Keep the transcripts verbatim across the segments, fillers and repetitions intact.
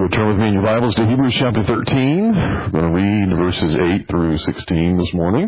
will turn with me in your Bibles to Hebrews chapter thirteen. We're going to read verses eight through sixteen this morning.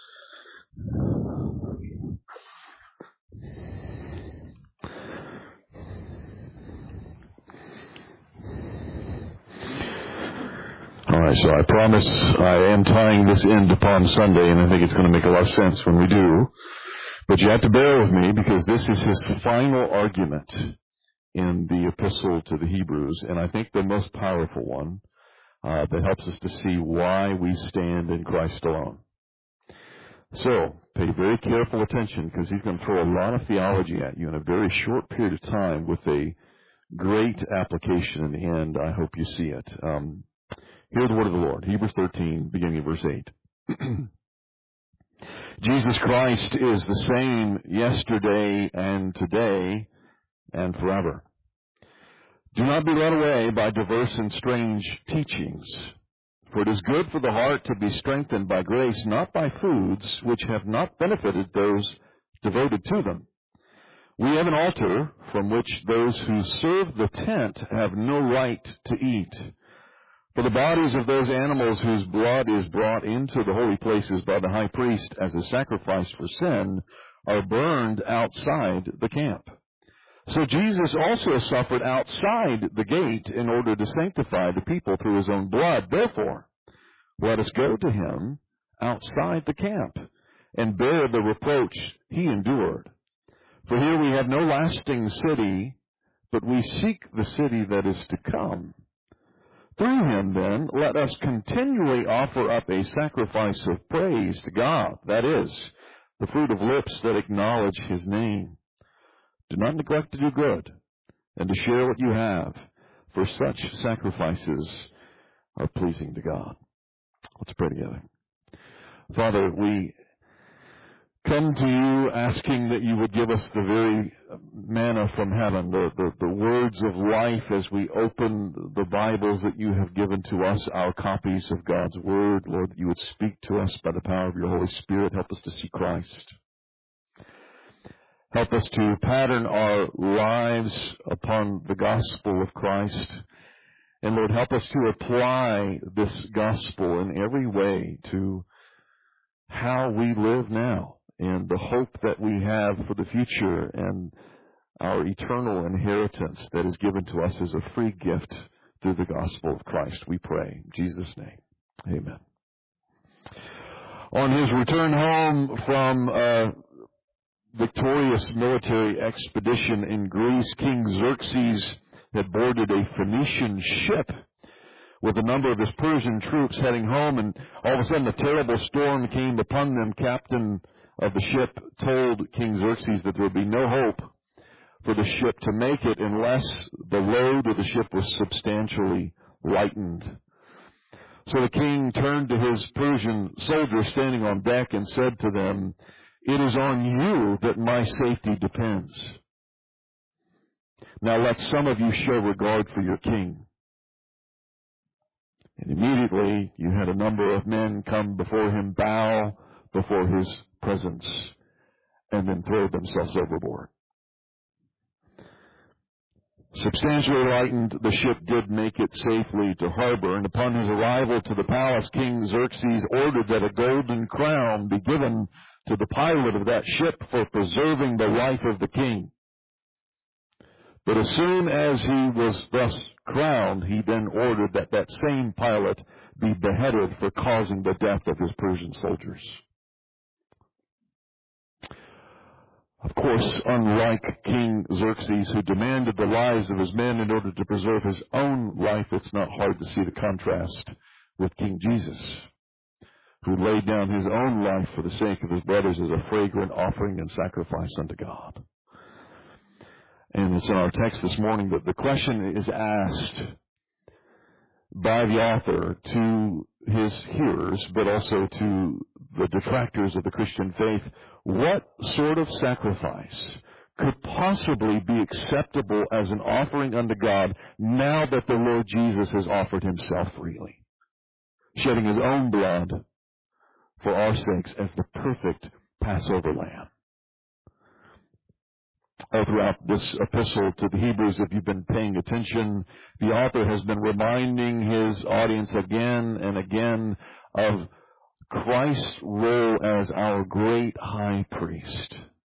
All right, so I promise I am tying this end upon Sunday, and I think it's going to make a lot of sense when we do. But you have to bear with me because this is his final argument in the epistle to the Hebrews, and I think the most powerful one uh, that helps us to see why we stand in Christ alone. So, pay very careful attention because he's going to throw a lot of theology at you in a very short period of time with a great application in the end. I hope you see it. Um, hear the word of the Lord. Hebrews thirteen, beginning at verse eight. Jesus Christ is the same yesterday and today and forever. Do not be led away by diverse and strange teachings, for it is good for the heart to be strengthened by grace, not by foods which have not benefited those devoted to them. We have an altar from which those who serve the tent have no right to eat. For the bodies of those animals whose blood is brought into the holy places by the high priest as a sacrifice for sin are burned outside the camp. So Jesus also suffered outside the gate in order to sanctify the people through his own blood. Therefore, let us go to him outside the camp and bear the reproach he endured. For here we have no lasting city, but we seek the city that is to come. Through him, then, let us continually offer up a sacrifice of praise to God, that is, the fruit of lips that acknowledge his name. Do not neglect to do good and to share what you have, for such sacrifices are pleasing to God. Let's pray together. Father, we come to you asking that you would give us the very manna from heaven, the, the, the words of life as we open the Bibles that you have given to us, our copies of God's Word. Lord, that you would speak to us by the power of your Holy Spirit. Help us to see Christ. Help us to pattern our lives upon the gospel of Christ. And Lord, help us to apply this gospel in every way to how we live now and the hope that we have for the future and our eternal inheritance that is given to us as a free gift through the gospel of Christ. We pray in Jesus' name. Amen. On his return home from uh victorious military expedition in Greece, King Xerxes had boarded a Phoenician ship with a number of his Persian troops heading home, and all of a sudden a terrible storm came upon them. Captain of the ship told King Xerxes that there would be no hope for the ship to make it unless the load of the ship was substantially lightened. So the king turned to his Persian soldiers standing on deck and said to them, "It is on you that my safety depends. Now let some of you show regard for your king." And immediately you had a number of men come before him, bow before his presence, and then throw themselves overboard. Substantially lightened, the ship did make it safely to harbor, and upon his arrival to the palace, King Xerxes ordered that a golden crown be given to the pilot of that ship for preserving the life of the king. But as soon as he was thus crowned, he then ordered that that same pilot be beheaded for causing the death of his Persian soldiers. Of course, unlike King Xerxes, who demanded the lives of his men in order to preserve his own life, it's not hard to see the contrast with King Jesus, who laid down his own life for the sake of his brothers as a fragrant offering and sacrifice unto God. And it's in our text this morning that the question is asked by the author to his hearers, but also to the detractors of the Christian faith. What sort of sacrifice could possibly be acceptable as an offering unto God now that the Lord Jesus has offered himself freely, shedding his own blood for our sakes as the perfect Passover lamb? Uh, throughout this epistle to the Hebrews, if you've been paying attention, the author has been reminding his audience again and again of Christ's role as our great high priest.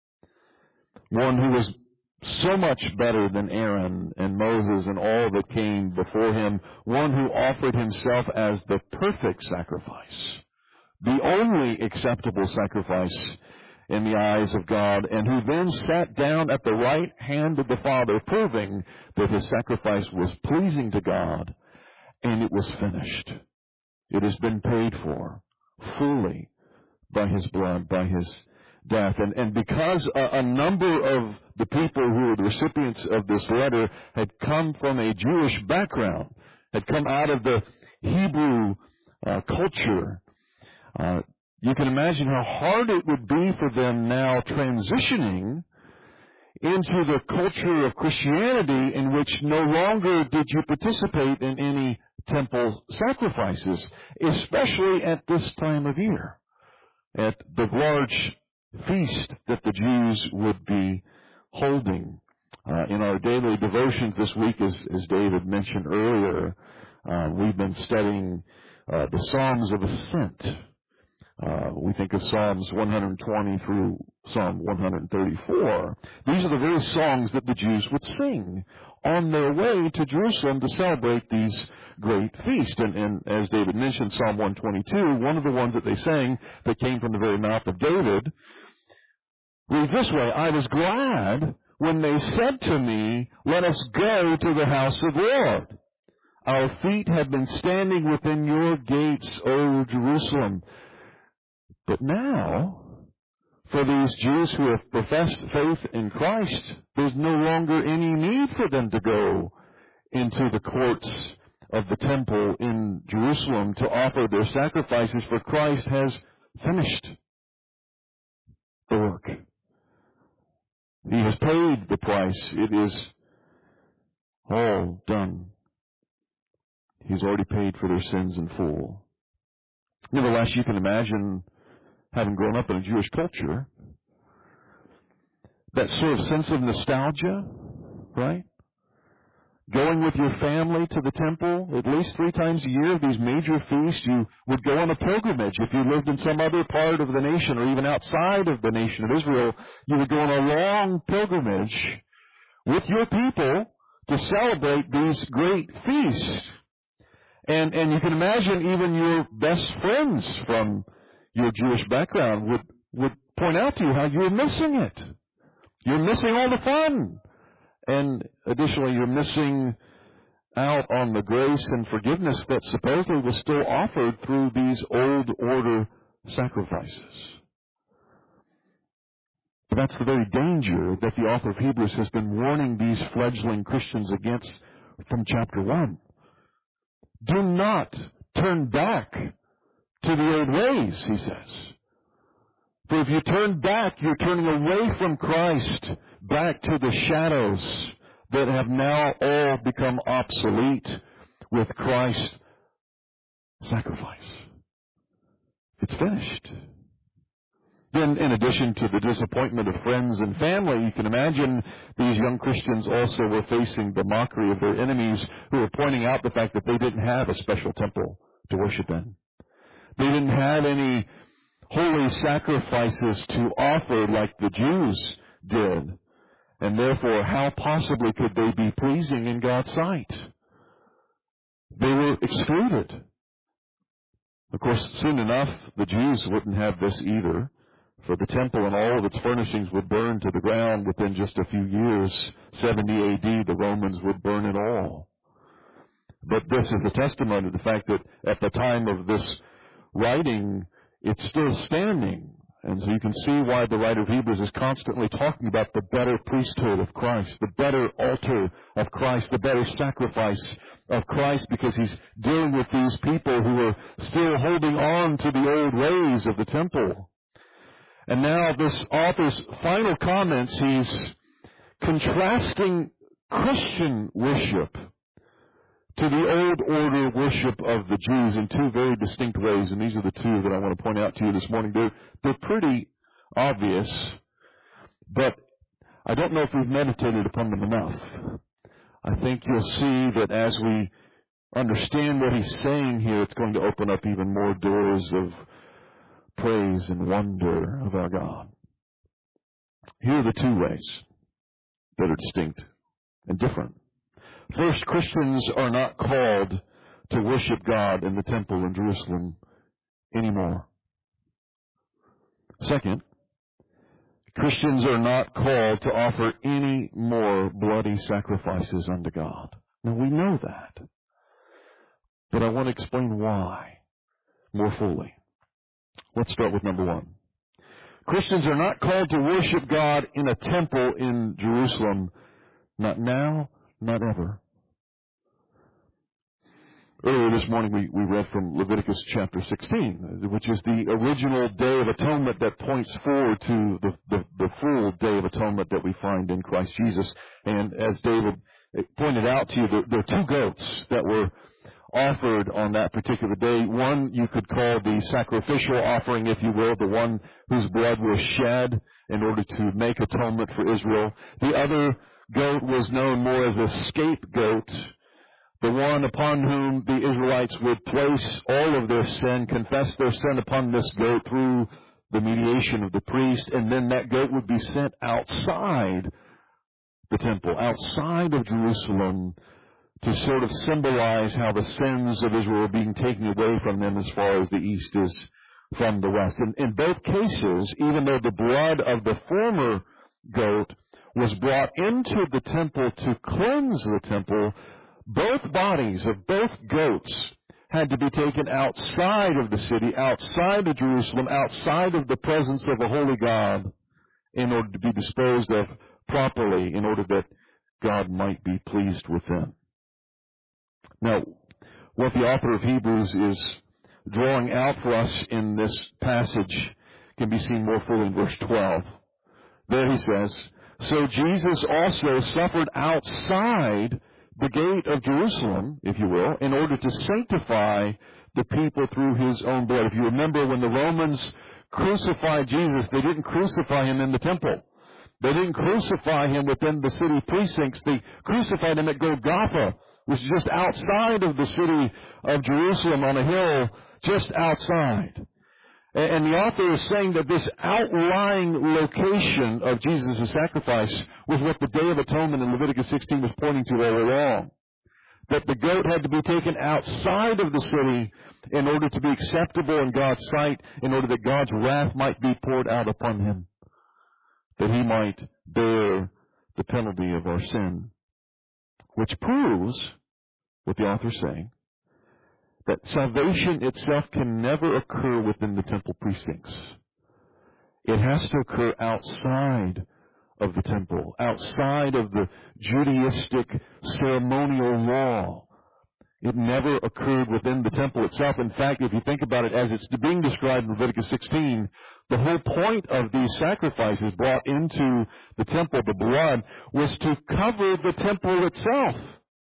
One who was so much better than Aaron and Moses and all that came before him. One who offered himself as the perfect sacrifice, the only acceptable sacrifice in the eyes of God, and who then sat down at the right hand of the Father, proving that his sacrifice was pleasing to God, and it was finished. It has been paid for fully by his blood, by his death. And, and because a, a number of the people who were the recipients of this letter had come from a Jewish background, had come out of the Hebrew uh, culture, uh, you can imagine how hard it would be for them now transitioning into the culture of Christianity, in which no longer did you participate in any temple sacrifices, especially at this time of year, at the large feast that the Jews would be holding. Uh, in our daily devotions this week, as, as David mentioned earlier, uh, we've been studying uh, the Psalms of Ascent. Uh, we think of Psalms one hundred twenty through Psalm one hundred thirty-four. These are the very songs that the Jews would sing on their way to Jerusalem to celebrate these great feasts. And, and as David mentioned, Psalm one twenty-two, one of the ones that they sang that came from the very mouth of David, reads this way: I was glad when they said to me, let us go to the house of the Lord. Our feet have been standing within your gates, O Jerusalem. But now, for these Jews who have professed faith in Christ, there's no longer any need for them to go into the courts of the temple in Jerusalem to offer their sacrifices, for Christ has finished the work. He has paid the price. It is all done. He's already paid for their sins in full. Nevertheless, you can imagine, having grown up in a Jewish culture, that sort of sense of nostalgia, right? Going with your family to the temple at least three times a year, these major feasts. You would go on a pilgrimage. If you lived in some other part of the nation or even outside of the nation of Israel, you would go on a long pilgrimage with your people to celebrate these great feasts. And, and you can imagine even your best friends from your Jewish background would, would point out to you how you're missing it. You're missing all the fun. And additionally, you're missing out on the grace and forgiveness that supposedly was still offered through these old order sacrifices. But that's the very danger that the author of Hebrews has been warning these fledgling Christians against from chapter one. Do not turn back to the old ways, he says. For if you turn back, you're turning away from Christ, back to the shadows that have now all become obsolete with Christ's sacrifice. It's finished. Then, in addition to the disappointment of friends and family, you can imagine these young Christians also were facing the mockery of their enemies, who were pointing out the fact that they didn't have a special temple to worship in. They didn't have any holy sacrifices to offer like the Jews did. And therefore, how possibly could they be pleasing in God's sight? They were excluded. Of course, soon enough, the Jews wouldn't have this either, for the temple and all of its furnishings would burn to the ground within just a few years. seventy A D, the Romans would burn it all. But this is a testimony to the fact that at the time of this writing, it's still standing. And so you can see why the writer of Hebrews is constantly talking about the better priesthood of Christ, the better altar of Christ, the better sacrifice of Christ, because he's dealing with these people who are still holding on to the old ways of the temple. And now this author's final comments, he's contrasting Christian worship to the old order worship of the Jews in two very distinct ways, and these are the two that I want to point out to you this morning. They're, they're pretty obvious, but I don't know if we've meditated upon them enough. I think you'll see that as we understand what he's saying here, it's going to open up even more doors of praise and wonder of our God. Here are the two ways that are distinct and different. First, Christians are not called to worship God in the temple in Jerusalem anymore. Second, Christians are not called to offer any more bloody sacrifices unto God. Now, we know that. But I want to explain why more fully. Let's start with number one. Christians are not called to worship God in a temple in Jerusalem. Not now, not ever. Earlier this morning we, we read from Leviticus chapter sixteen, which is the original Day of Atonement that points forward to the, the, the full Day of Atonement that we find in Christ Jesus. And as David pointed out to you, there, there are two goats that were offered on that particular day. One you could call the sacrificial offering, if you will, the one whose blood was shed in order to make atonement for Israel. The other goat was known more as a scapegoat, the one upon whom the Israelites would place all of their sin, confess their sin upon this goat through the mediation of the priest, and then that goat would be sent outside the temple, outside of Jerusalem, to sort of symbolize how the sins of Israel are being taken away from them as far as the east is from the west. And in both cases, even though the blood of the former goat was brought into the temple to cleanse the temple, both bodies of both goats had to be taken outside of the city, outside of Jerusalem, outside of the presence of the holy God, in order to be disposed of properly, in order that God might be pleased with them. Now, what the author of Hebrews is drawing out for us in this passage can be seen more fully in verse twelve. There he says, "So Jesus also suffered outside the gate of Jerusalem, if you will, in order to sanctify the people through his own blood." If you remember, when the Romans crucified Jesus, they didn't crucify him in the temple. They didn't crucify him within the city precincts. They crucified him at Golgotha, which is just outside of the city of Jerusalem on a hill, just outside. And the author is saying that this outlying location of Jesus' sacrifice was what the Day of Atonement in Leviticus sixteen was pointing to all along. That the goat had to be taken outside of the city in order to be acceptable in God's sight, in order that God's wrath might be poured out upon him, that he might bear the penalty of our sin. Which proves what the author is saying, that salvation itself can never occur within the temple precincts. It has to occur outside of the temple, outside of the Judaistic ceremonial law. It never occurred within the temple itself. In fact, if you think about it as it's being described in Leviticus sixteen, the whole point of these sacrifices brought into the temple, the blood, was to cover the temple itself,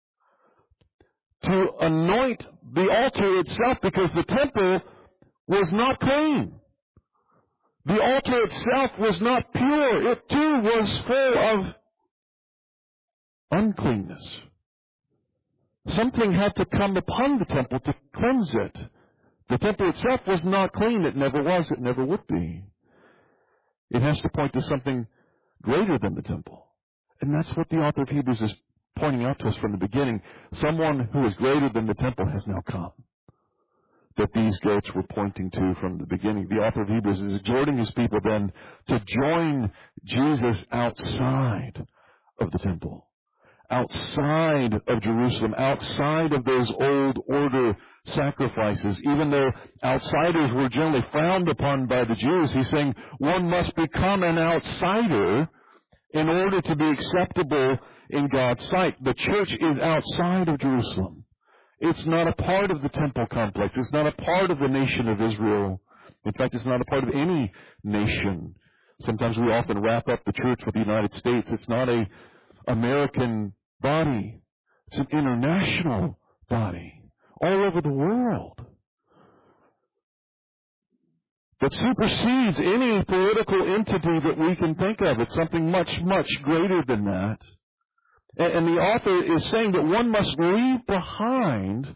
to anoint the altar itself, because the temple was not clean. The altar itself was not pure. It too was full of uncleanness. Something had to come upon the temple to cleanse it. The temple itself was not clean. It never was. It never would be. It has to point to something greater than the temple. And that's what the author of Hebrews is pointing out to us from the beginning. Someone who is greater than the temple has now come, that these goats were pointing to from the beginning. The author of Hebrews is exhorting his people then to join Jesus outside of the temple, outside of Jerusalem, outside of those old order sacrifices. Even though outsiders were generally frowned upon by the Jews, he's saying one must become an outsider in order to be acceptable in God's sight. The church is outside of Jerusalem. It's not a part of the temple complex. It's not a part of the nation of Israel. In fact, it's not a part of any nation. Sometimes we often wrap up the church with the United States. It's not a American body. It's an international body all over the world. that supersedes any political entity that we can think of. It's something much, much greater than that. And the author is saying that one must leave behind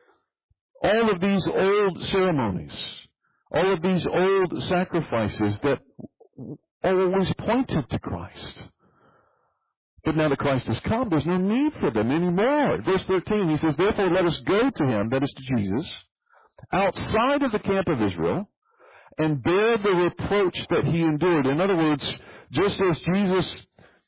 all of these old ceremonies, all of these old sacrifices that always pointed to Christ. But now that Christ has come, there's no need for them anymore. Verse thirteen, he says, therefore let us go to him, that is to Jesus, outside of the camp of Israel, and bear the reproach that he endured. In other words, just as Jesus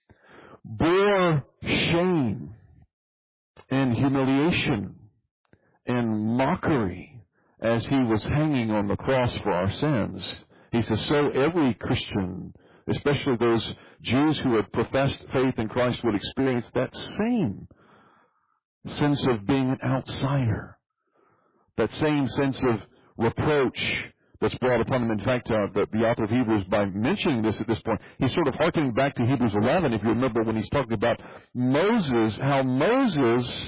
bore shame and humiliation and mockery as he was hanging on the cross for our sins, he says, so every Christian, especially those Jews who had professed faith in Christ, would experience that same sense of being an outsider, that same sense of reproach that's brought upon them. In fact, uh, the, the author of Hebrews, by mentioning this at this point, he's sort of harkening back to Hebrews eleven, if you remember, when he's talking about Moses, how Moses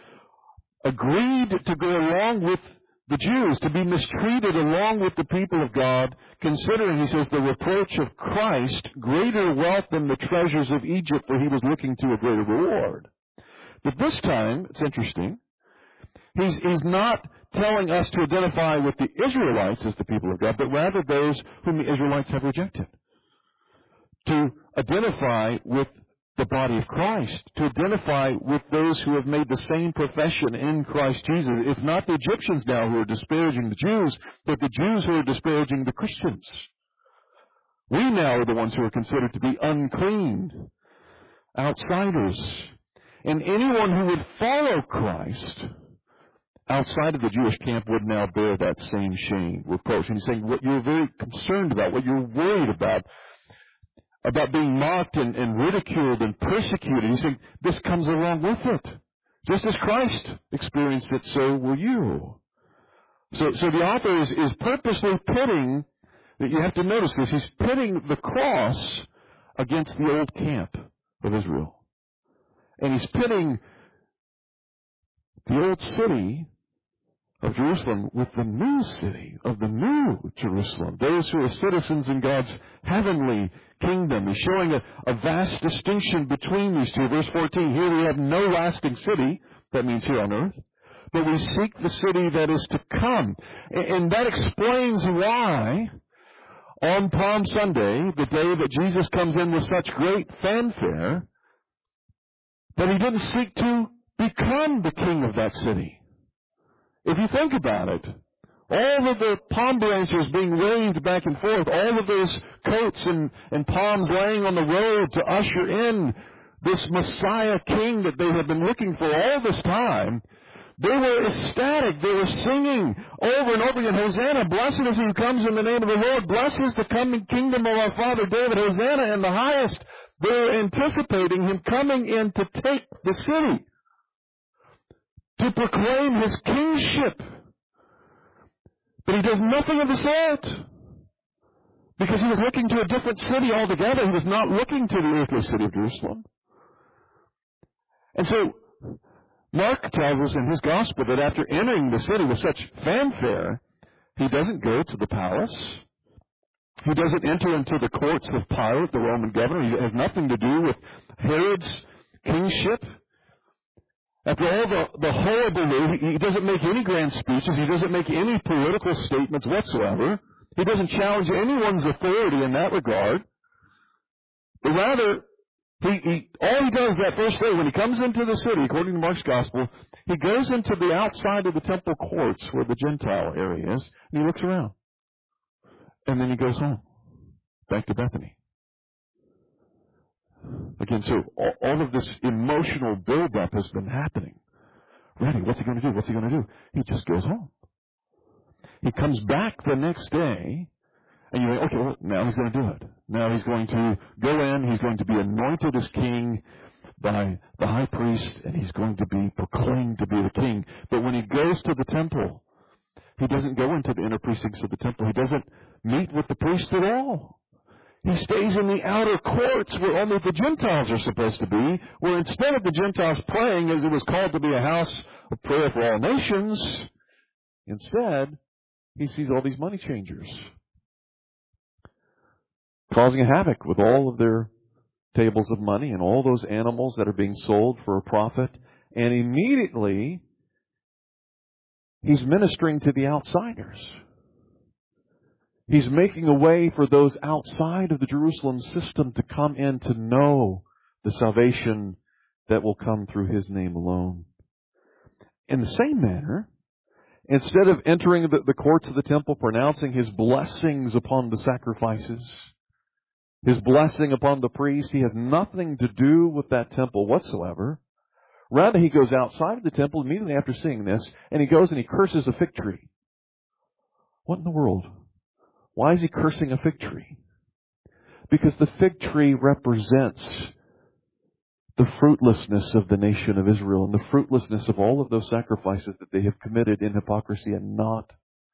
agreed to go along with the Jews, to be mistreated along with the people of God, considering, he says, the reproach of Christ greater wealth than the treasures of Egypt, for he was looking to a greater reward. But this time, it's interesting, he's, he's not telling us to identify with the Israelites as the people of God, but rather those whom the Israelites have rejected. To identify with the body of Christ, to identify with those who have made the same profession in Christ Jesus. It's not the Egyptians now who are disparaging the Jews, but the Jews who are disparaging the Christians. We now are the ones who are considered to be unclean, outsiders. And anyone who would follow Christ outside of the Jewish camp would now bear that same shame, reproach. And he's saying what you're very concerned about, what you're worried about, about being mocked and, and ridiculed and persecuted. He's saying this comes along with it. Just as Christ experienced it, so will you. So, so the author is, is purposely pitting, you have to notice this, he's pitting the cross against the old camp of Israel. And he's pitting the old city of Jerusalem with the new city of the new Jerusalem. Those who are citizens in God's heavenly kingdom. He's showing a, a vast distinction between these two. Verse fourteen, here we have no lasting city, that means here on earth, but we seek the city that is to come. And, and that explains why on Palm Sunday, the day that Jesus comes in with such great fanfare, that he didn't seek to become the king of that city. If you think about it, all of the palm branches being waved back and forth, all of those coats and, and palms laying on the road to usher in this Messiah king that they have been looking for all this time, they were ecstatic. They were singing over and over again, Hosanna, blessed is he who comes in the name of the Lord. Blessed is the coming kingdom of our father David. Hosanna in the highest. They're anticipating him coming in to take the city, to proclaim his kingship. But he does nothing of the sort, because he was looking to a different city altogether. He was not looking to the earthly city of Jerusalem. And so Mark tells us in his gospel that after entering the city with such fanfare, he doesn't go to the palace. He doesn't enter into the courts of Pilate, the Roman governor. He has nothing to do with Herod's kingship. After all the, the hullabaloo, he, he doesn't make any grand speeches. He doesn't make any political statements whatsoever. He doesn't challenge anyone's authority in that regard. But rather, he, he, all he does that first day, when he comes into the city, according to Mark's gospel, he goes into the outside of the temple courts where the Gentile area is, and he looks around. And then he goes home, back to Bethany. Again, so all of this emotional buildup has been happening. Ready, what's he going to do? What's he going to do? He just goes home. He comes back the next day, and you think, okay, well, now he's going to do it. Now he's going to go in, he's going to be anointed as king by the high priest, and he's going to be proclaimed to be the king. But when he goes to the temple, he doesn't go into the inner precincts of the temple. He doesn't meet with the priest at all. He stays in the outer courts where only the Gentiles are supposed to be, where instead of the Gentiles praying, as it was called to be a house of prayer for all nations, instead, he sees all these money changers causing havoc with all of their tables of money and all those animals that are being sold for a profit. And immediately, he's ministering to the outsiders. He's making a way for those outside of the Jerusalem system to come in to know the salvation that will come through His name alone. In the same manner, instead of entering the, the courts of the temple, pronouncing His blessings upon the sacrifices, His blessing upon the priest, He has nothing to do with that temple whatsoever. Rather, He goes outside of the temple immediately after seeing this, and He goes and He curses a fig tree. What in the world? Why is He cursing a fig tree? Because the fig tree represents the fruitlessness of the nation of Israel and the fruitlessness of all of those sacrifices that they have committed in hypocrisy and not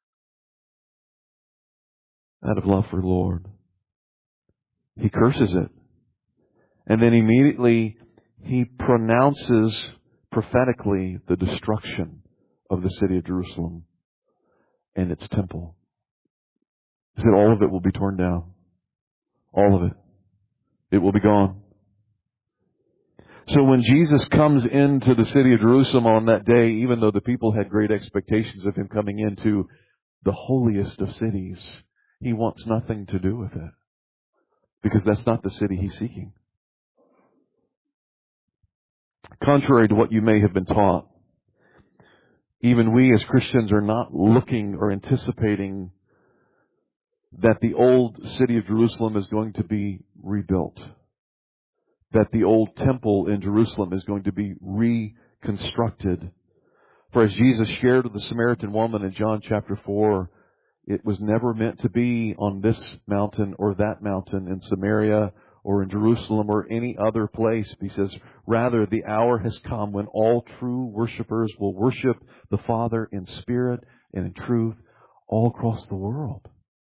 out of love for the Lord. He curses it. And then immediately He pronounces prophetically the destruction of the city of Jerusalem and its temple. He said all of it will be torn down. All of it. It will be gone. So when Jesus comes into the city of Jerusalem on that day, even though the people had great expectations of Him coming into the holiest of cities, He wants nothing to do with it. Because that's not the city He's seeking. Contrary to what you may have been taught, even we as Christians are not looking or anticipating that the old city of Jerusalem is going to be rebuilt. That the old temple in Jerusalem is going to be reconstructed. For as Jesus shared with the Samaritan woman in John chapter four, it was never meant to be on this mountain or that mountain in Samaria or in Jerusalem or any other place. He says, rather, the hour has come when all true worshipers will worship the Father in spirit and in truth all across the world.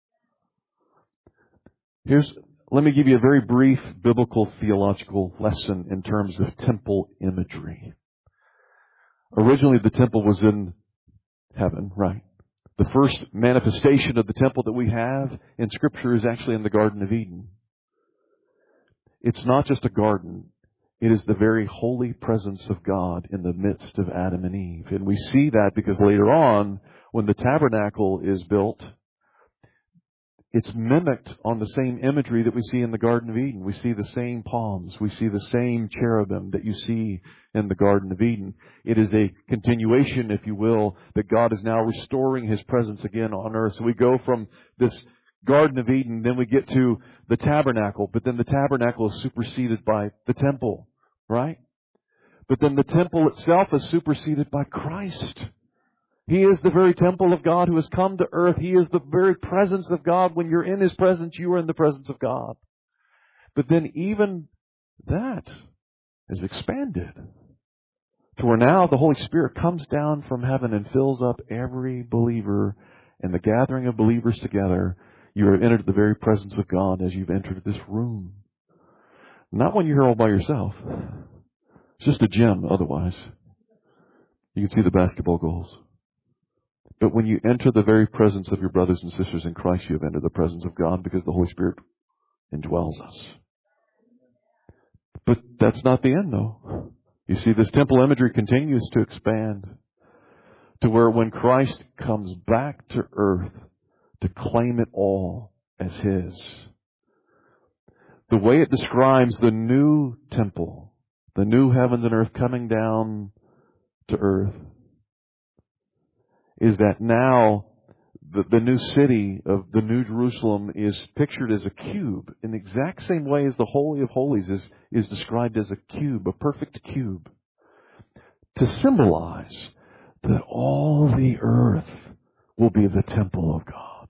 Here's, let me give you a very brief biblical theological lesson in terms of temple imagery. Originally, the temple was in heaven, right? The first manifestation of the temple that we have in Scripture is actually in the Garden of Eden. It's not just a garden. It is the very holy presence of God in the midst of Adam and Eve. And we see that because later on, when the tabernacle is built, it's mimicked on the same imagery that we see in the Garden of Eden. We see the same palms. We see the same cherubim that you see in the Garden of Eden. It is a continuation, if you will, that God is now restoring His presence again on earth. So we go from this Garden of Eden, then we get to the tabernacle, but then the tabernacle is superseded by the temple, right? But then the temple itself is superseded by Christ. He is the very temple of God who has come to earth. He is the very presence of God. When you're in His presence, you are in the presence of God. But then even that is expanded to where now the Holy Spirit comes down from heaven and fills up every believer, and the gathering of believers together, you have entered the very presence of God as you've entered this room. Not when you're here all by yourself. It's just a gym otherwise. You can see the basketball goals. But when you enter the very presence of your brothers and sisters in Christ, you have entered the presence of God because the Holy Spirit indwells us. But that's not the end, though. You see, this temple imagery continues to expand to where when Christ comes back to earth to claim it all as His, the way it describes the new temple, the new heavens and earth coming down to earth, is that now the, the new city of the New Jerusalem is pictured as a cube in the exact same way as the Holy of Holies is, is described as a cube, a perfect cube, to symbolize that all the earth will be the temple of God.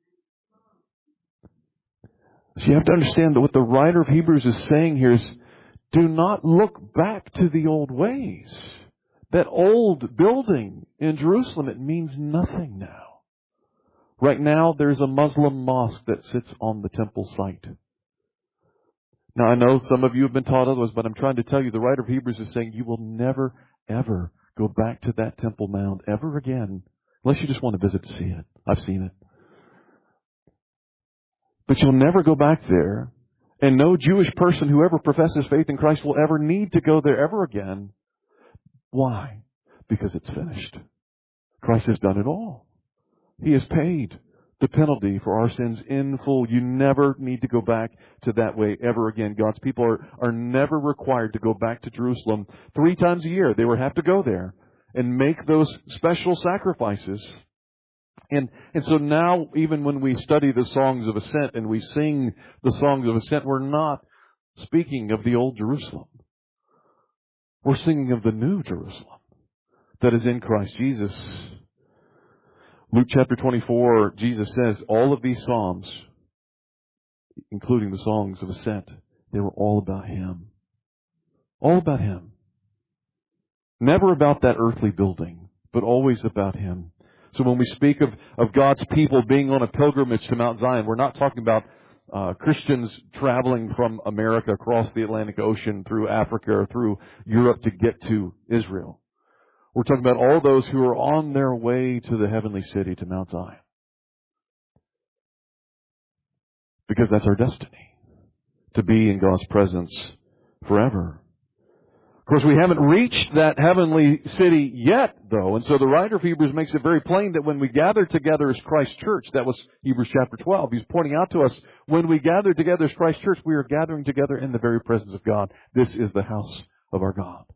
So you have to understand that what the writer of Hebrews is saying here is, do not look back to the old ways. That old building in Jerusalem, it means nothing now. Right now, there's a Muslim mosque that sits on the temple site. Now, I know some of you have been taught otherwise, but I'm trying to tell you, the writer of Hebrews is saying you will never, ever go back to that Temple Mount ever again, unless you just want to visit to see it. I've seen it. But you'll never go back there. And no Jewish person who ever professes faith in Christ will ever need to go there ever again. Why? Because it's finished. Christ has done it all. He has paid the penalty for our sins in full. You never need to go back to that way ever again. God's people are, are never required to go back to Jerusalem three times a year. They would have to go there and make those special sacrifices. And, and so now, even when we study the songs of ascent and we sing the songs of ascent, we're not speaking of the old Jerusalem. We're singing of the new Jerusalem that is in Christ Jesus. Luke chapter twenty-four, Jesus says all of these psalms, including the songs of ascent, they were all about Him. All about Him. Never about that earthly building, but always about Him. So when we speak of, of God's people being on a pilgrimage to Mount Zion, we're not talking about uh, Christians traveling from America across the Atlantic Ocean through Africa or through Europe to get to Israel. We're talking about all those who are on their way to the heavenly city, to Mount Zion. Because that's our destiny, to be in God's presence forever. Of course, we haven't reached that heavenly city yet, though. And so the writer of Hebrews makes it very plain that when we gather together as Christ's church, that was Hebrews chapter twelve, he's pointing out to us, when we gather together as Christ's church, we are gathering together in the very presence of God. This is the house of our God.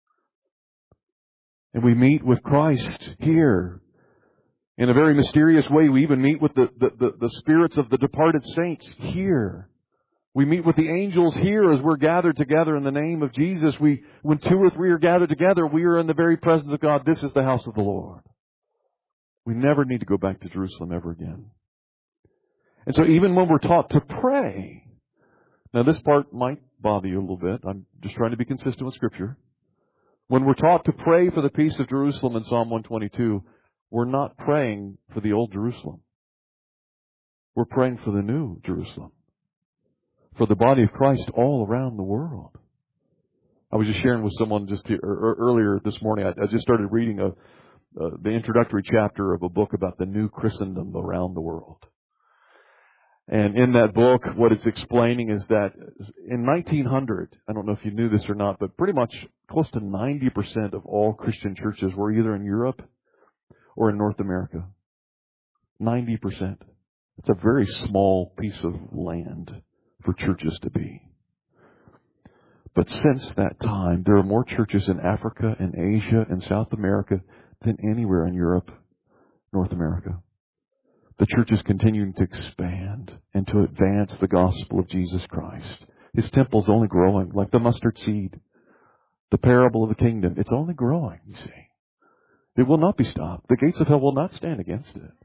And we meet with Christ here. In a very mysterious way, we even meet with the, the, the, the spirits of the departed saints here. We meet with the angels here as we're gathered together in the name of Jesus. We, when two or three are gathered together, we are in the very presence of God. This is the house of the Lord. We never need to go back to Jerusalem ever again. And so even when we're taught to pray, now this part might bother you a little bit. I'm just trying to be consistent with Scripture. When we're taught to pray for the peace of Jerusalem in Psalm one twenty-two, we're not praying for the old Jerusalem. We're praying for the new Jerusalem. For the body of Christ all around the world. I was just sharing with someone just here, er, earlier this morning. I, I just started reading a, uh, the introductory chapter of a book about the new Christendom around the world. And in that book, what it's explaining is that in nineteen hundred, I don't know if you knew this or not, but pretty much close to ninety percent of all Christian churches were either in Europe or in North America. ninety percent. It's a very small piece of land for churches to be. But since that time, there are more churches in Africa and Asia and South America than anywhere in Europe, North America. The church is continuing to expand and to advance the gospel of Jesus Christ. His temple's only growing, like the mustard seed. The parable of the kingdom, it's only growing, you see. It will not be stopped. The gates of hell will not stand against it.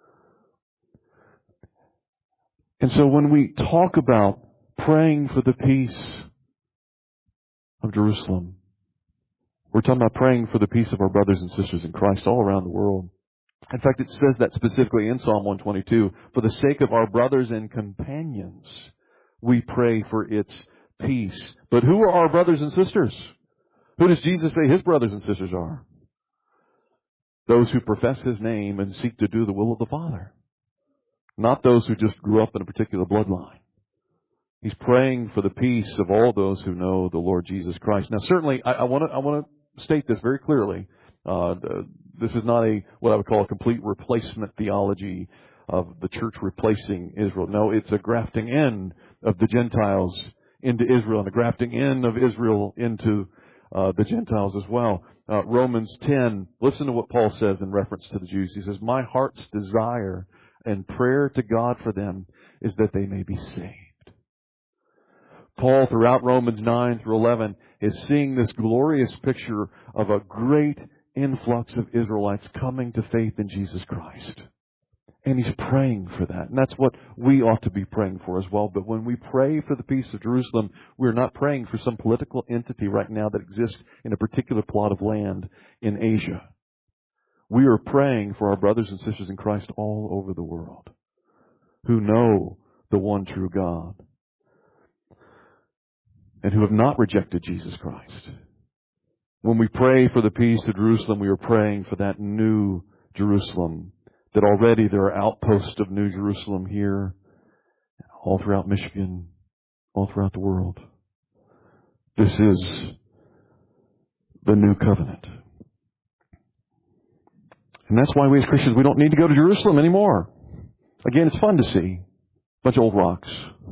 And so when we talk about praying for the peace of Jerusalem, we're talking about praying for the peace of our brothers and sisters in Christ all around the world. In fact, it says that specifically in Psalm one twenty-two. For the sake of our brothers and companions, we pray for its peace. But who are our brothers and sisters? Who does Jesus say His brothers and sisters are? Those who profess His name and seek to do the will of the Father. Not those who just grew up in a particular bloodline. He's praying for the peace of all those who know the Lord Jesus Christ. Now, certainly, I, I want to I want to state this very clearly. Uh, the, this is not a what I would call a complete replacement theology of the church replacing Israel. No, it's a grafting in of the Gentiles into Israel and a grafting in of Israel into uh, the Gentiles as well. Uh, Romans ten, listen to what Paul says in reference to the Jews. He says, my heart's desire and prayer to God for them is that they may be saved. Paul, throughout Romans nine through eleven, is seeing this glorious picture of a great influx of Israelites coming to faith in Jesus Christ. And he's praying for that. And that's what we ought to be praying for as well. But when we pray for the peace of Jerusalem, we're not praying for some political entity right now that exists in a particular plot of land in Asia. We are praying for our brothers and sisters in Christ all over the world who know the one true God and who have not rejected Jesus Christ. When we pray for the peace of Jerusalem, we are praying for that new Jerusalem, that already there are outposts of New Jerusalem here. all throughout Michigan, all throughout the world. This is the new covenant. And that's why we as Christians, we don't need to go to Jerusalem anymore. Again, it's fun to see. A bunch of old rocks.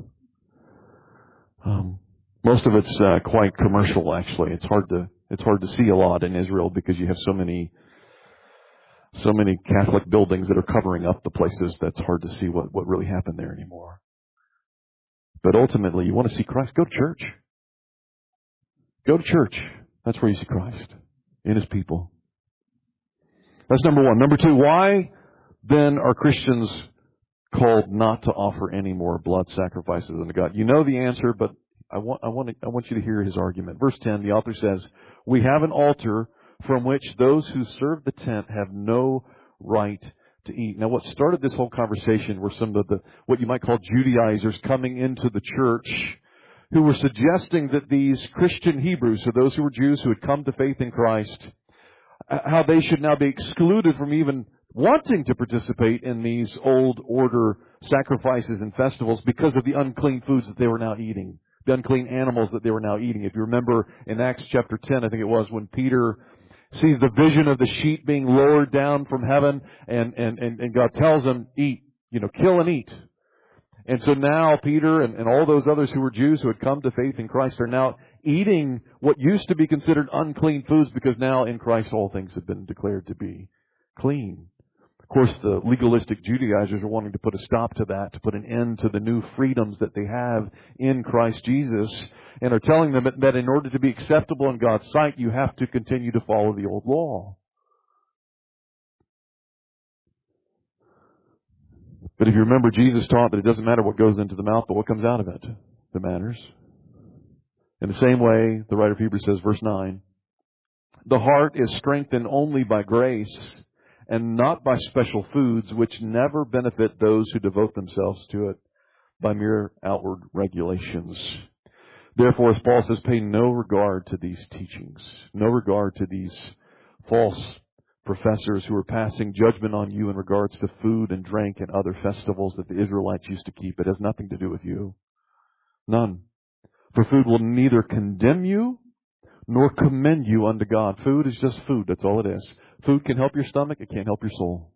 Um, most of it's uh, quite commercial, actually. It's hard to it's hard to see a lot in Israel because you have so many so many Catholic buildings that are covering up the places that's hard to see what, what really happened there anymore. But ultimately, you want to see Christ, go to church. Go to church. That's where you see Christ in His people. That's number one. Number two, why then are Christians called not to offer any more blood sacrifices unto God? You know the answer, but I want I want to, I want you to hear his argument. Verse ten, the author says, "We have an altar from which those who serve the tent have no right to eat." Now, what started this whole conversation were some of the what you might call Judaizers coming into the church, who were suggesting that these Christian Hebrews, so those who were Jews who had come to faith in Christ, how they should now be excluded from even wanting to participate in these old order sacrifices and festivals because of the unclean foods that they were now eating, the unclean animals that they were now eating. If you remember in Acts chapter ten, I think it was, when Peter sees the vision of the sheep being lowered down from heaven, and, and, and, and God tells him, eat, you know, kill and eat. And so now Peter and, and all those others who were Jews who had come to faith in Christ are now eating what used to be considered unclean foods, because now in Christ all things have been declared to be clean. Of course, the legalistic Judaizers are wanting to put a stop to that, to put an end to the new freedoms that they have in Christ Jesus, and are telling them that in order to be acceptable in God's sight, you have to continue to follow the old law. But if you remember, Jesus taught that it doesn't matter what goes into the mouth, but what comes out of it that matters. In the same way, the writer of Hebrews says, verse nine, "The heart is strengthened only by grace, and not by special foods, which never benefit those who devote themselves to it by mere outward regulations. Therefore," as Paul says, "pay no regard to these teachings," no regard to these false professors who are passing judgment on you in regards to food and drink and other festivals that the Israelites used to keep. It has nothing to do with you. None. For food will neither condemn you nor commend you unto God. Food is just food. That's all it is. Food can help your stomach. It can't help your soul.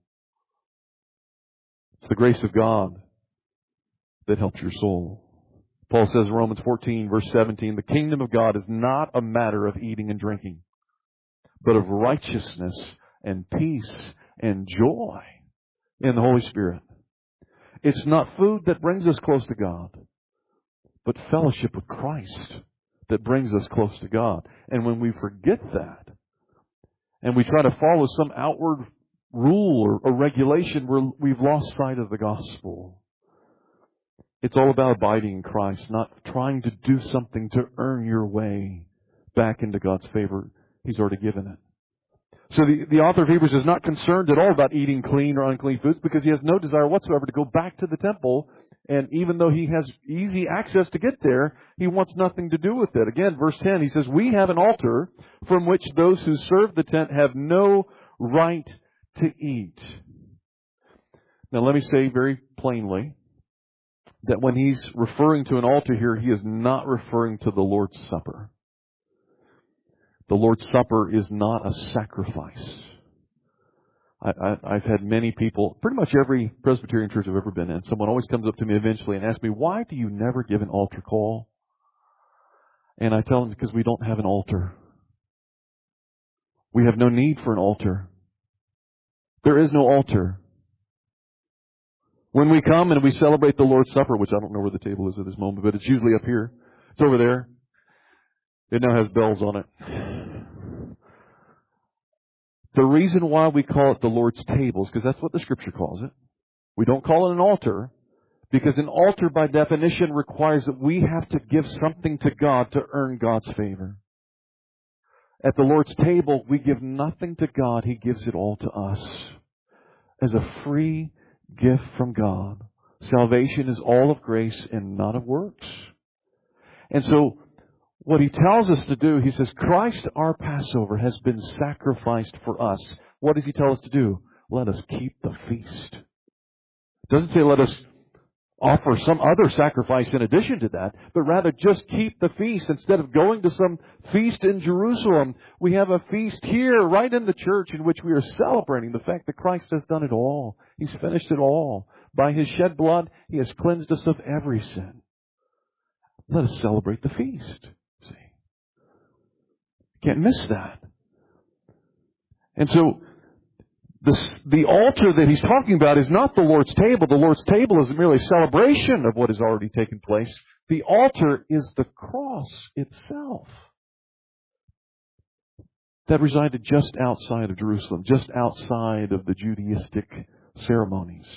It's the grace of God that helps your soul. Paul says in Romans fourteen, verse seventeen, "The kingdom of God is not a matter of eating and drinking, but of righteousness and peace and joy in the Holy Spirit." It's not food that brings us close to God, but fellowship with Christ that brings us close to God. And when we forget that, and we try to follow some outward rule or, or regulation, we're, we've lost sight of the gospel. It's all about abiding in Christ, not trying to do something to earn your way back into God's favor. He's already given it. So the, the author of Hebrews is not concerned at all about eating clean or unclean foods, because he has no desire whatsoever to go back to the temple. And even though he has easy access to get there, he wants nothing to do with it. Again, verse ten, he says, "We have an altar from which those who serve the tent have no right to eat." Now let me say very plainly that when he's referring to an altar here, he is not referring to the Lord's Supper. The Lord's Supper is not a sacrifice. I, I, I've had many people, pretty much every Presbyterian church I've ever been in, someone always comes up to me eventually and asks me, "Why do you never give an altar call?" And I tell them, because we don't have an altar. We have no need for an altar. There is no altar. When we come and we celebrate the Lord's Supper, which I don't know where the table is at this moment, but it's usually up here. It's over there. It now has bells on it. The reason why we call it the Lord's table is because that's what the Scripture calls it. We don't call it an altar, because an altar by definition requires that we have to give something to God to earn God's favor. At the Lord's table, we give nothing to God. He gives it all to us as a free gift from God. Salvation is all of grace and not of works. And so, what he tells us to do, he says, Christ our Passover has been sacrificed for us. What does he tell us to do? Let us keep the feast. It doesn't say let us offer some other sacrifice in addition to that, but rather just keep the feast. Instead of going to some feast in Jerusalem, we have a feast here right in the church in which we are celebrating the fact that Christ has done it all. He's finished it all. By His shed blood, He has cleansed us of every sin. Let us celebrate the feast. See? Can't miss that. And so, The, the altar that he's talking about is not the Lord's table. The Lord's table is merely a celebration of what has already taken place. The altar is the cross itself that resided just outside of Jerusalem, just outside of the Judaistic ceremonies.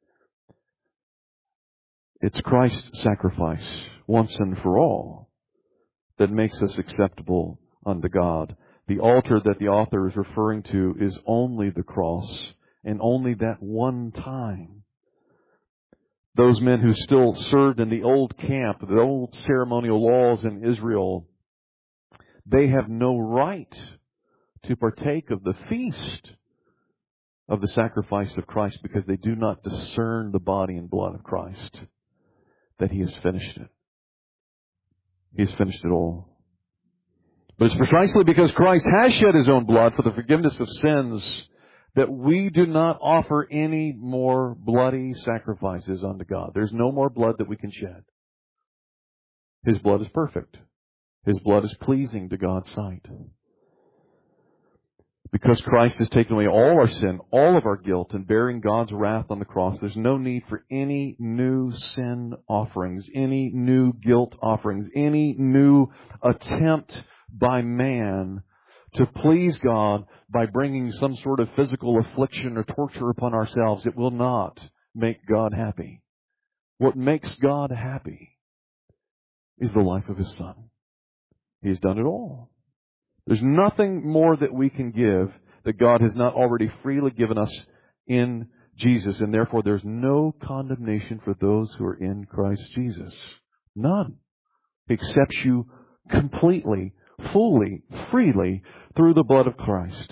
It's Christ's sacrifice, once and for all, that makes us acceptable unto God. The altar that the author is referring to is only the cross, and only that one time. Those men who still served in the old camp, the old ceremonial laws in Israel, they have no right to partake of the feast of the sacrifice of Christ because they do not discern the body and blood of Christ, that He has finished it. He has finished it all. But it's precisely because Christ has shed His own blood for the forgiveness of sins that we do not offer any more bloody sacrifices unto God. There's no more blood that we can shed. His blood is perfect. His blood is pleasing to God's sight. Because Christ has taken away all our sin, all of our guilt, and bearing God's wrath on the cross, there's no need for any new sin offerings, any new guilt offerings, any new attempt by man to please God by bringing some sort of physical affliction or torture upon ourselves. It will not make God happy. What makes God happy is the life of His Son. He has done it all. There's nothing more that we can give that God has not already freely given us in Jesus, and therefore there's no condemnation for those who are in Christ Jesus. None. He accepts you completely, fully, freely through the blood of Christ.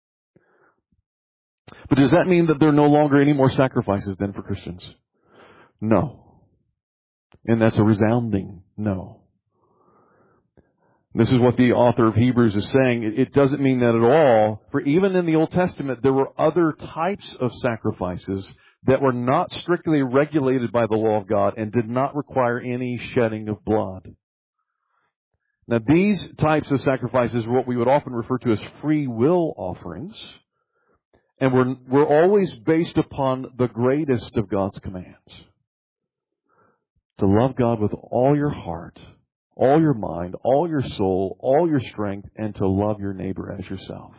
But does that mean that there are no longer any more sacrifices then for Christians? No. And that's a resounding no. This is what the author of Hebrews is saying. It doesn't mean that at all. For even in the Old Testament, there were other types of sacrifices that were not strictly regulated by the law of God and did not require any shedding of blood. Now, these types of sacrifices are what we would often refer to as free will offerings. And we're, we're always based upon the greatest of God's commands. To love God with all your heart, all your mind, all your soul, all your strength, and to love your neighbor as yourself.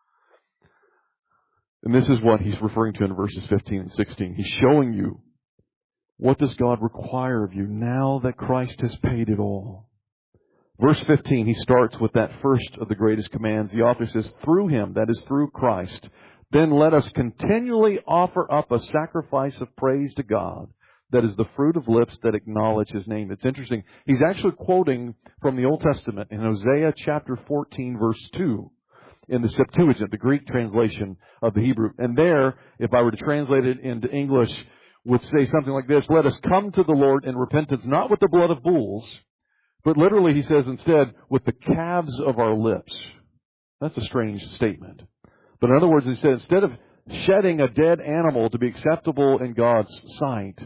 And this is what he's referring to in verses fifteen and sixteen. He's showing you, what does God require of you now that Christ has paid it all? Verse fifteen, he starts with that first of the greatest commands. The author says, through Him, that is through Christ, then let us continually offer up a sacrifice of praise to God, that is the fruit of lips that acknowledge His name. It's interesting. He's actually quoting from the Old Testament in Hosea chapter fourteen, verse two, in the Septuagint, the Greek translation of the Hebrew. And there, if I were to translate it into English, would say something like this: let us come to the Lord in repentance, not with the blood of bulls, but literally, he says instead, with the calves of our lips. That's a strange statement. But in other words, he said, instead of shedding a dead animal to be acceptable in God's sight,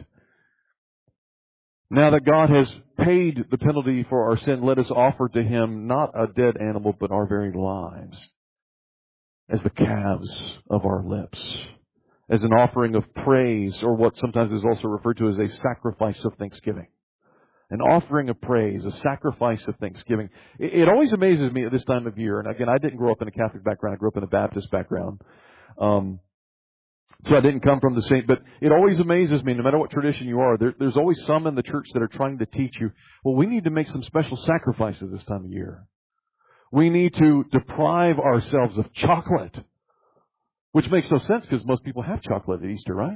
now that God has paid the penalty for our sin, let us offer to Him not a dead animal, but our very lives as the calves of our lips, as an offering of praise, or what sometimes is also referred to as a sacrifice of thanksgiving. An offering of praise, a sacrifice of thanksgiving. It, it always amazes me at this time of year, and again, I didn't grow up in a Catholic background, I grew up in a Baptist background. Um, So I didn't come from the same, but it always amazes me, no matter what tradition you are, there, there's always some in the church that are trying to teach you, well, we need to make some special sacrifices this time of year. We need to deprive ourselves of chocolate, which makes no sense because most people have chocolate at Easter, right?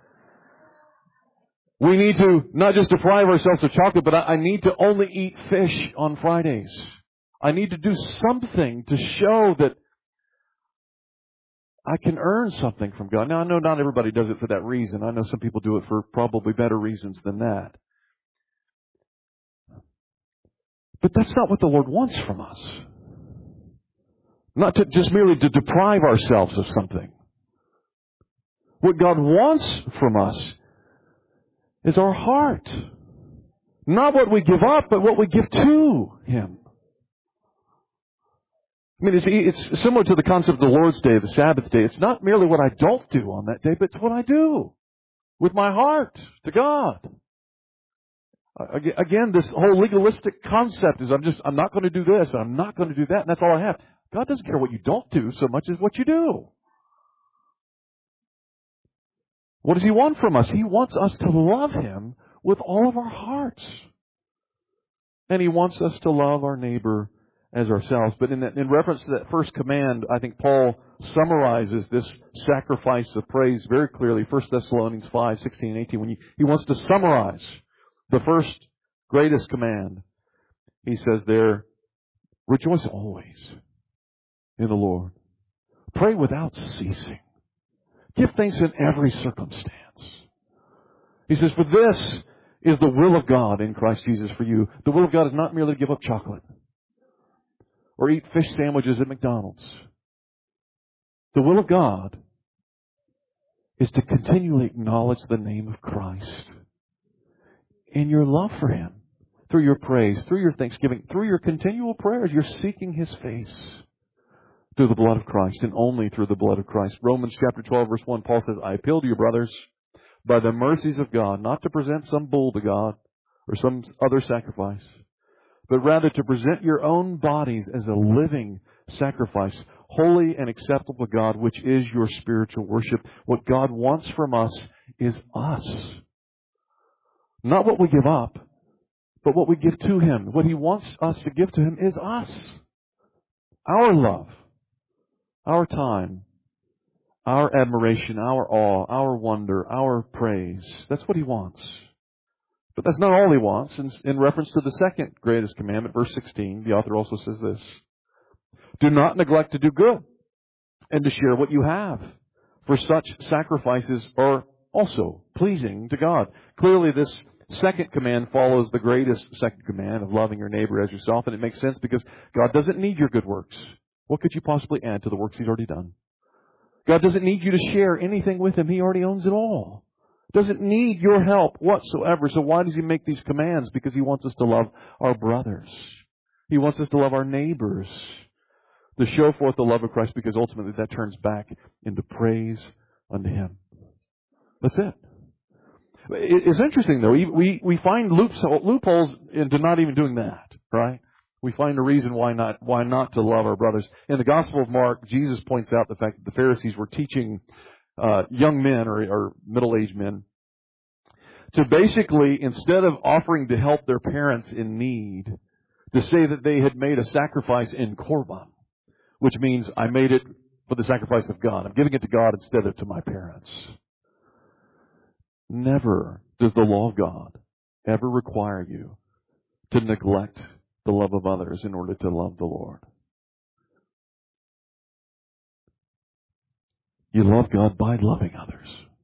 We need to not just deprive ourselves of chocolate, but I, I need to only eat fish on Fridays. I need to do something to show that I can earn something from God. Now, I know not everybody does it for that reason. I know some people do it for probably better reasons than that. But that's not what the Lord wants from us. Not to just merely to deprive ourselves of something. What God wants from us is our heart. Not what we give up, but what we give to Him. I mean, it's, it's similar to the concept of the Lord's Day, the Sabbath day. It's not merely what I don't do on that day, but it's what I do with my heart to God. Again, this whole legalistic concept is I'm just, I'm not going to do this, I'm not going to do that, and that's all I have. God doesn't care what you don't do so much as what you do. What does He want from us? He wants us to love Him with all of our hearts. And He wants us to love our neighbor as ourselves. But in, that, in reference to that first command, I think Paul summarizes this sacrifice of praise very clearly. First Thessalonians five, sixteen and eighteen. When he, he wants to summarize the first greatest command, he says there, rejoice always in the Lord. Pray without ceasing. Give thanks in every circumstance. He says, for this is the will of God in Christ Jesus for you. The will of God is not merely to give up chocolate or eat fish sandwiches at McDonald's. The will of God is to continually acknowledge the name of Christ in your love for Him, through your praise, through your thanksgiving, through your continual prayers. You're seeking His face through the blood of Christ and only through the blood of Christ. Romans chapter twelve, verse one, Paul says, I appeal to you, brothers, by the mercies of God, not to present some bull to God or some other sacrifice, but rather to present your own bodies as a living sacrifice, holy and acceptable to God, which is your spiritual worship. What God wants from us is us. Not what we give up, but what we give to Him. What He wants us to give to Him is us. Our love, our time, our admiration, our awe, our wonder, our praise. That's what He wants. But that's not all He wants. In, in reference to the second greatest commandment, verse sixteen, the author also says this. Do not neglect to do good and to share what you have, for such sacrifices are also pleasing to God. Clearly, this second command follows the greatest second command of loving your neighbor as yourself, and it makes sense because God doesn't need your good works. What could you possibly add to the works He's already done? God doesn't need you to share anything with Him. He already owns it all. Doesn't need your help whatsoever. So why does He make these commands? Because He wants us to love our brothers. He wants us to love our neighbors. To show forth the love of Christ, because ultimately that turns back into praise unto Him. That's it. It's interesting though. We, we find loopholes into not even doing that, right? We find a reason why not, why not to love our brothers. In the Gospel of Mark, Jesus points out the fact that the Pharisees were teaching uh, young men or, or middle-aged men to basically, instead of offering to help their parents in need, to say that they had made a sacrifice in Korban, which means I made it for the sacrifice of God. I'm giving it to God instead of to my parents. Never does the law of God ever require you to neglect the love of others in order to love the Lord. You love God by loving others.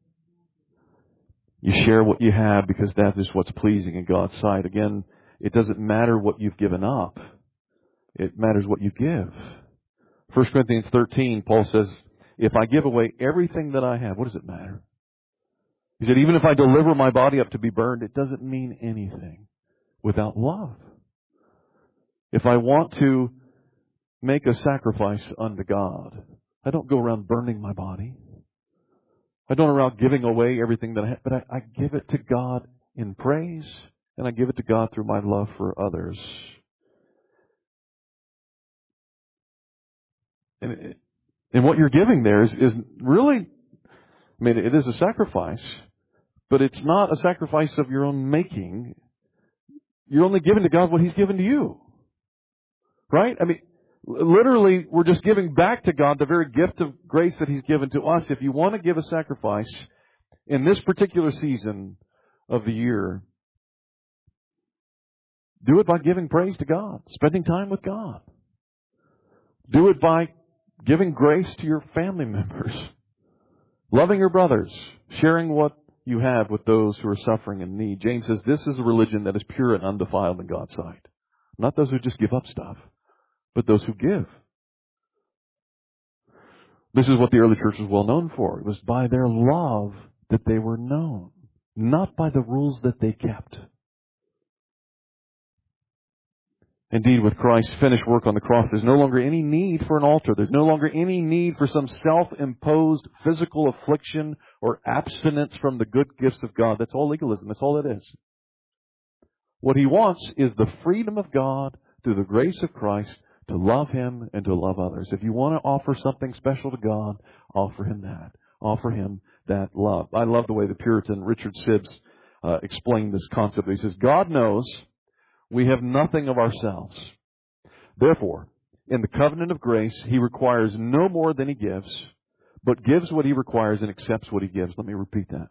You share what you have because that is what's pleasing in God's sight. Again, it doesn't matter what you've given up. It matters what you give. First Corinthians thirteen, Paul says, if I give away everything that I have, what does it matter? He said, even if I deliver my body up to be burned, it doesn't mean anything without love. If I want to make a sacrifice unto God, I don't go around burning my body. I don't go around giving away everything that I have, but I, I give it to God in praise, and I give it to God through my love for others. And, it, and what you're giving there is, is really, I mean, it is a sacrifice, but it's not a sacrifice of your own making. You're only giving to God what He's given to you. Right? I mean, literally, we're just giving back to God the very gift of grace that He's given to us. If you want to give a sacrifice in this particular season of the year, do it by giving praise to God, spending time with God. Do it by giving grace to your family members, loving your brothers, sharing what you have with those who are suffering and need. James says this is a religion that is pure and undefiled in God's sight. Not those who just give up stuff, but those who give. This is what the early church was well known for. It was by their love that they were known, not by the rules that they kept. Indeed, with Christ's finished work on the cross, there's no longer any need for an altar. There's no longer any need for some self-imposed physical affliction or abstinence from the good gifts of God. That's all legalism. That's all it is. What He wants is the freedom of God through the grace of Christ to love Him and to love others. If you want to offer something special to God, offer Him that. Offer Him that love. I love the way the Puritan Richard Sibbes uh, explained this concept. He says, God knows we have nothing of ourselves. Therefore, in the covenant of grace, He requires no more than He gives, but gives what He requires and accepts what He gives. Let me repeat that.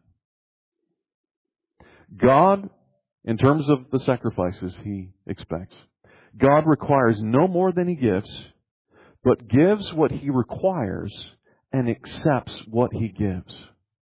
God, in terms of the sacrifices He expects, God requires no more than He gives, but gives what He requires and accepts what He gives.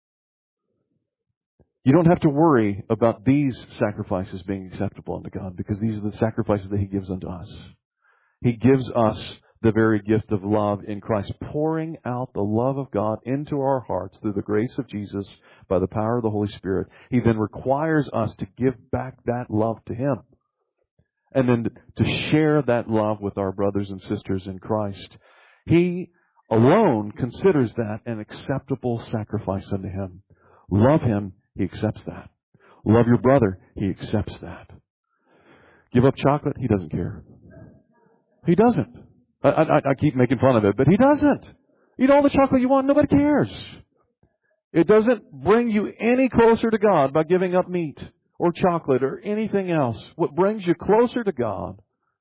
You don't have to worry about these sacrifices being acceptable unto God, because these are the sacrifices that He gives unto us. He gives us the very gift of love in Christ, pouring out the love of God into our hearts through the grace of Jesus by the power of the Holy Spirit. He then requires us to give back that love to Him, and then to share that love with our brothers and sisters in Christ. He alone considers that an acceptable sacrifice unto Him. Love Him, He accepts that. Love your brother, He accepts that. Give up chocolate, He doesn't care. He doesn't. I, I, I keep making fun of it, but He doesn't. Eat all the chocolate you want, nobody cares. It doesn't bring you any closer to God by giving up meat or chocolate or anything else. What brings you closer to God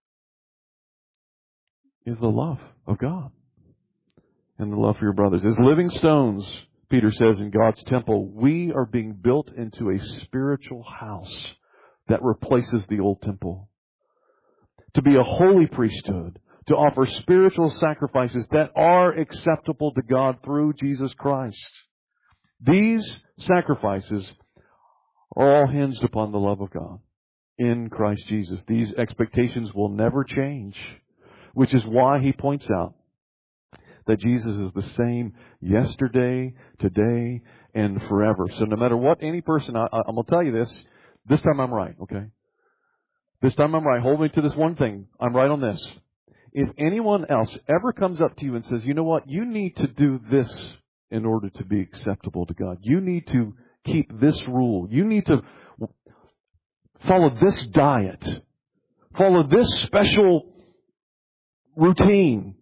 is the love of God and the love for your brothers. As living stones, Peter says, in God's temple, we are being built into a spiritual house that replaces the old temple. To be a holy priesthood, to offer spiritual sacrifices that are acceptable to God through Jesus Christ. These sacrifices are all hinged upon the love of God in Christ Jesus. These expectations will never change, which is why he points out that Jesus is the same yesterday, today, and forever. So no matter what any person, I, I'm going to tell you this, this time I'm right, okay? This time I'm right. Hold me to this one thing. I'm right on this. If anyone else ever comes up to you and says, you know what, you need to do this in order to be acceptable to God. You need to keep this rule. You need to follow this diet. Follow this special routine.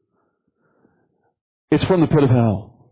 It's from the pit of hell.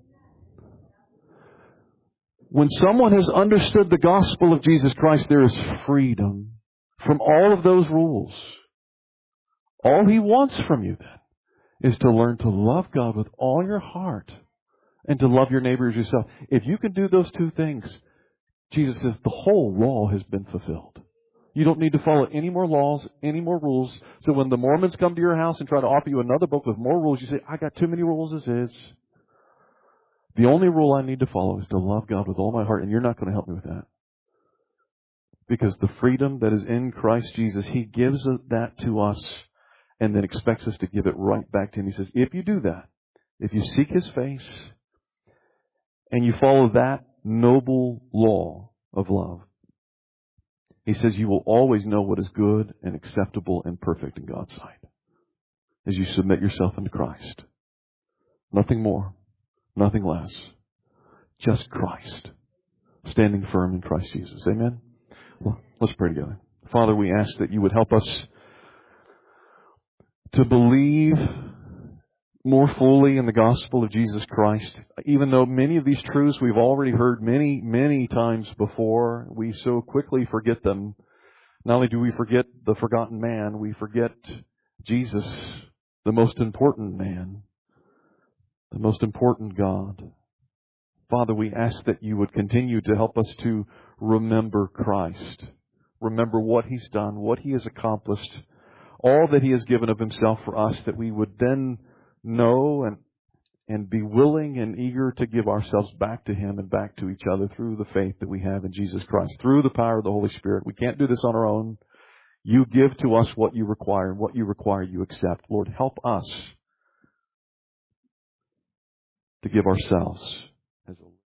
When someone has understood the gospel of Jesus Christ, there is freedom from all of those rules. All He wants from you then is to learn to love God with all your heart and to love your neighbor as yourself. If you can do those two things, Jesus says the whole law has been fulfilled. You don't need to follow any more laws, any more rules. So when the Mormons come to your house and try to offer you another book with more rules, you say, I got too many rules as is. The only rule I need to follow is to love God with all my heart, and you're not going to help me with that. Because the freedom that is in Christ Jesus, He gives that to us and then expects us to give it right back to Him. He says, if you do that, if you seek His face and you follow that noble law of love, He says you will always know what is good and acceptable and perfect in God's sight as you submit yourself unto Christ. Nothing more, nothing less. Just Christ, standing firm in Christ Jesus. Amen? Well, let's pray together. Father, we ask that you would help us to believe more fully in the gospel of Jesus Christ. Even though many of these truths we've already heard many, many times before, we so quickly forget them. Not only do we forget the forgotten man, we forget Jesus, the most important man, the most important God. Father, we ask that you would continue to help us to remember Christ. Remember what He's done, what He has accomplished, all that He has given of Himself for us, that we would then know and and be willing and eager to give ourselves back to Him and back to each other through the faith that we have in Jesus Christ, through the power of the Holy Spirit. We can't do this on our own. You give to us what you require, and what you require you accept. Lord, help us to give ourselves as a